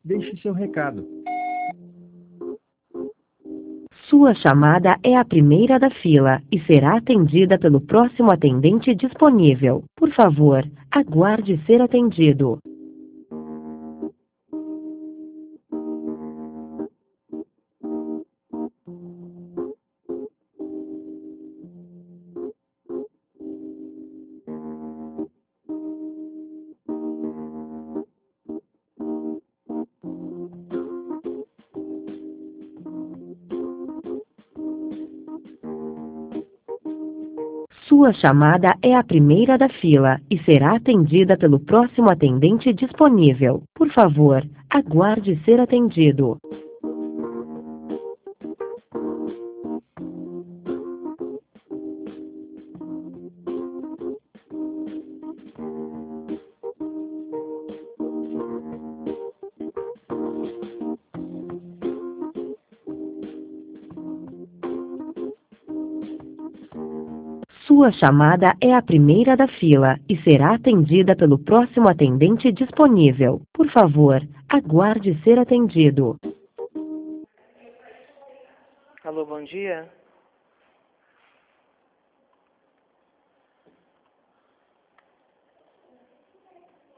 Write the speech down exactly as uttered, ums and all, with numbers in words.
Deixe seu recado. Sua chamada é a primeira da fila e será atendida pelo próximo atendente disponível. Por favor, aguarde ser atendido. Sua chamada é a primeira da fila e será atendida pelo próximo atendente disponível. Por favor, aguarde ser atendido. Sua chamada é a primeira da fila e será atendida pelo próximo atendente disponível. Por favor, aguarde ser atendido. Alô, bom dia.